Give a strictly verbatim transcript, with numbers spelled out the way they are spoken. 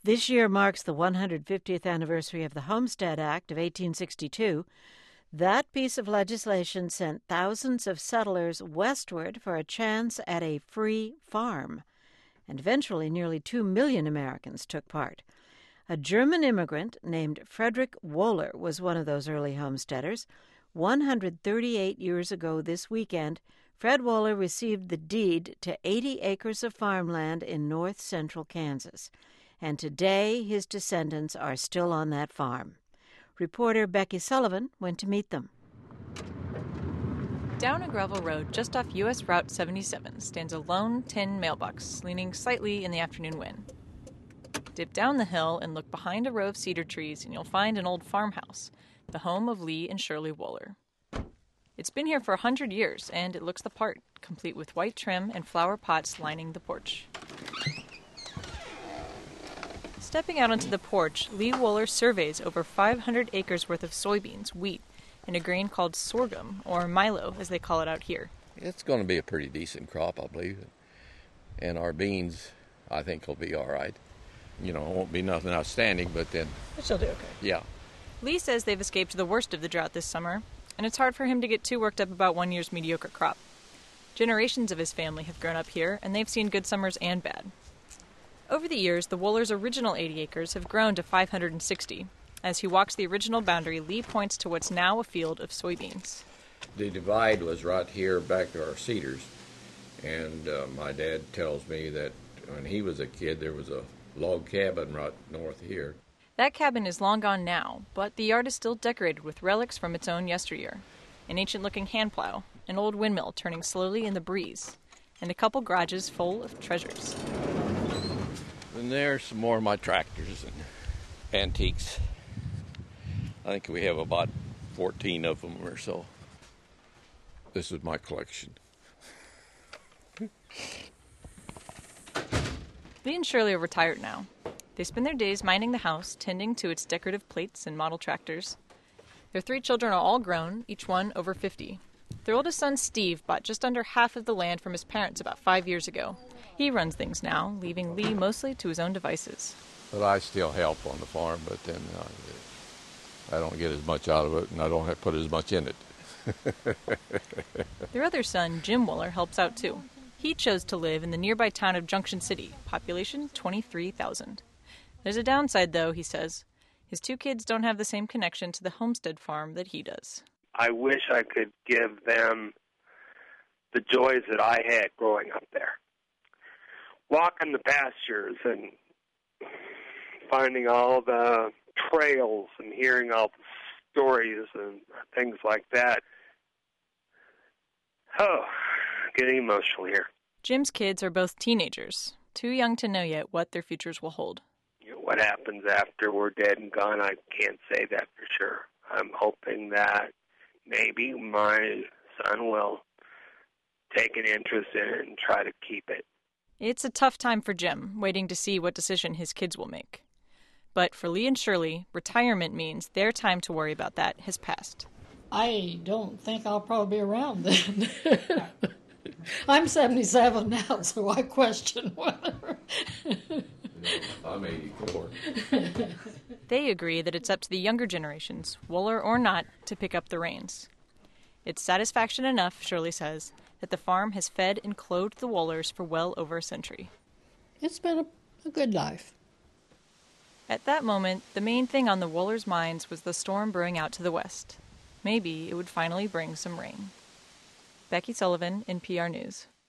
This year marks the one hundred fiftieth anniversary of the Homestead Act of eighteen sixty-two. That piece of legislation sent thousands of settlers westward for a chance at a free farm. And eventually nearly two million Americans took part. A German immigrant named Frederick Wohler was one of those early homesteaders. one hundred thirty-eight years ago this weekend, Fred Wohler received the deed to eighty acres of farmland in north-central Kansas. And today his descendants are still on that farm. Reporter Becky Sullivan went to meet them. Down a gravel road just off U S Route seventy-seven stands a lone tin mailbox, leaning slightly in the afternoon wind. Dip down the hill and look behind a row of cedar trees and you'll find an old farmhouse, the home of Lee and Shirley Wohler. It's been here for a hundred years, and it looks the part, complete with white trim and flower pots lining the porch. Stepping out onto the porch, Lee Wohler surveys over five hundred acres worth of soybeans, wheat, and a grain called sorghum, or milo, as they call it out here. It's going to be a pretty decent crop, I believe. And our beans, I think, will be all right. You know, it won't be nothing outstanding, but then... But she'll do okay. Yeah. Lee says they've escaped the worst of the drought this summer, and it's hard for him to get too worked up about one year's mediocre crop. Generations of his family have grown up here, and they've seen good summers and bad. Over the years, the Wohlers' original eighty acres have grown to five hundred sixty. As he walks the original boundary, Lee points to what's now a field of soybeans. The divide was right here back to our cedars, and uh, my dad tells me that when he was a kid, there was a log cabin right north here. That cabin is long gone now, but the yard is still decorated with relics from its own yesteryear. An ancient-looking hand plow, an old windmill turning slowly in the breeze, and a couple garages full of treasures. And there's some more of my tractors and antiques. I think we have about fourteen of them or so. This is my collection. Lee and Shirley are retired now. They spend their days minding the house, tending to its decorative plates and model tractors. Their three children are all grown, each one over fifty. Their oldest son, Steve, bought just under half of the land from his parents about five years ago. He runs things now, leaving Lee mostly to his own devices. But I still help on the farm, but then uh, I don't get as much out of it, and I don't have to put as much in it. Their other son, Jim Wohler, helps out too. He chose to live in the nearby town of Junction City, population twenty-three thousand. There's a downside, though, he says. His two kids don't have the same connection to the homestead farm that he does. I wish I could give them the joys that I had growing up there. Walking the pastures and finding all the trails and hearing all the stories and things like that. Oh, getting emotional here. Jim's kids are both teenagers, too young to know yet what their futures will hold. You know, what happens after we're dead and gone, I can't say that for sure. I'm hoping that maybe my son will take an interest in it and try to keep it. It's a tough time for Jim, waiting to see what decision his kids will make. But for Lee and Shirley, retirement means their time to worry about that has passed. I don't think I'll probably be around then. I'm seventy-seven now, so I question whether... I'm eighty-four. They agree that it's up to the younger generations, Wohler or not, to pick up the reins. It's satisfaction enough, Shirley says, that the farm has fed and clothed the Wohlers for well over a century. It's been a, a good life. At that moment, the main thing on the Wohlers' minds was the storm brewing out to the west. Maybe it would finally bring some rain. Becky Sullivan, N P R News.